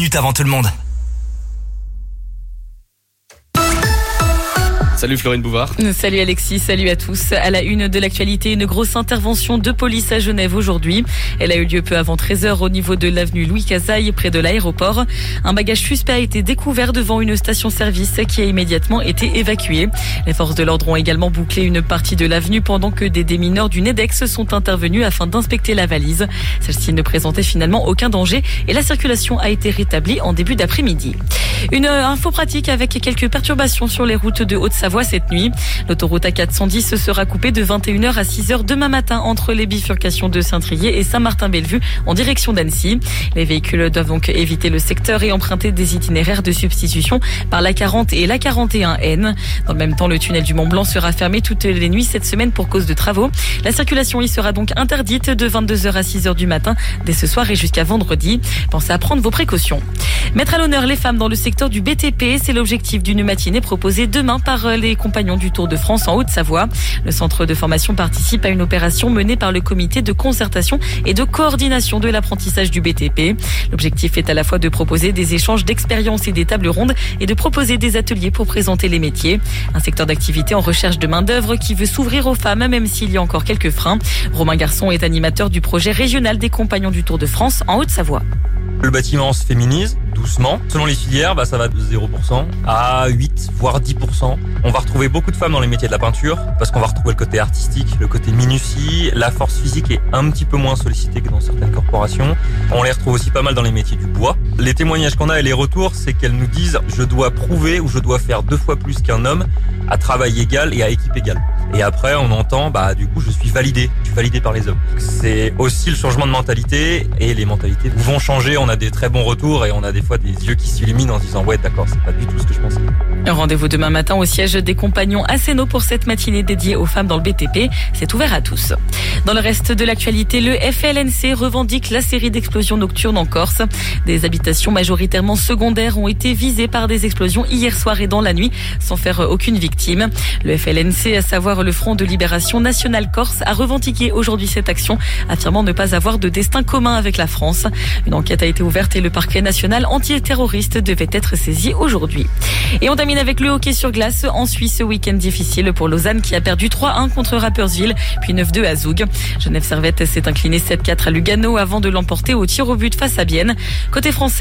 minutes avant tout le monde. Salut Florine Bouvard. Salut Alexis, salut à tous. À la une de l'actualité, une grosse intervention de police à Genève aujourd'hui. Elle a eu lieu peu avant 13h au niveau de l'avenue Louis Cazaille, près de l'aéroport. Un bagage suspect a été découvert devant une station-service qui a immédiatement été évacuée. Les forces de l'ordre ont également bouclé une partie de l'avenue pendant que des démineurs du NEDEX sont intervenus afin d'inspecter la valise. Celle-ci ne présentait finalement aucun danger et la circulation a été rétablie en début d'après-midi. Une info pratique avec quelques perturbations sur les routes de Haute-Savoie cette nuit. L'autoroute A410 sera coupée de 21h à 6h demain matin entre les bifurcations de Saint-Trier et Saint-Martin-Bellevue en direction d'Annecy. Les véhicules doivent donc éviter le secteur et emprunter des itinéraires de substitution par la 40 et la 41N. Dans le même temps, le tunnel du Mont-Blanc sera fermé toutes les nuits cette semaine pour cause de travaux. La circulation y sera donc interdite de 22h à 6h du matin dès ce soir et jusqu'à vendredi. Pensez à prendre vos précautions. Mettre à l'honneur les femmes dans le secteur du BTP, c'est l'objectif d'une matinée proposée demain par les compagnons du Tour de France en Haute-Savoie. Le centre de formation participe à une opération menée par le comité de concertation et de coordination de l'apprentissage du BTP. L'objectif est à la fois de proposer des échanges d'expériences et des tables rondes et de proposer des ateliers pour présenter les métiers. Un secteur d'activité en recherche de main-d'œuvre qui veut s'ouvrir aux femmes, même s'il y a encore quelques freins. Romain Garçon est animateur du projet régional des compagnons du Tour de France en Haute-Savoie. Le bâtiment se féminise doucement. Selon les filières, ça va de 0% à 8, voire 10%. On va retrouver beaucoup de femmes dans les métiers de la peinture parce qu'on va retrouver le côté artistique, le côté minutie. La force physique est un petit peu moins sollicitée que dans certaines corporations. On les retrouve aussi pas mal dans les métiers du bois. Les témoignages qu'on a et les retours, c'est qu'elles nous disent « je dois prouver ou je dois faire 2 fois plus qu'un homme à travail égal et à équipe égale ». Et après, on entend, du coup, je suis validé par les hommes. C'est aussi le changement de mentalité et les mentalités vont changer. On a des très bons retours et on a des fois des yeux qui s'illuminent en se disant, ouais, d'accord, c'est pas du tout ce que je pensais. Rendez-vous demain matin au siège des compagnons à Sénaux pour cette matinée dédiée aux femmes dans le BTP. C'est ouvert à tous. Dans le reste de l'actualité, le FLNC revendique la série d'explosions nocturnes en Corse. Des habitations majoritairement secondaires ont été visées par des explosions hier soir et dans la nuit, sans faire aucune victime. Le FLNC, à savoir le Front de Libération Nationale Corse, a revendiqué aujourd'hui cette action, affirmant ne pas avoir de destin commun avec la France. Une enquête a été ouverte et le parquet national antiterroriste devait être saisi aujourd'hui. Et on termine avec le hockey sur glace en Suisse. Week-end difficile pour Lausanne qui a perdu 3-1 contre Rapperswil, puis 9-2 à Zug. Genève Servette s'est incliné 7-4 à Lugano avant de l'emporter au tir au but face à Bienne. Côté français,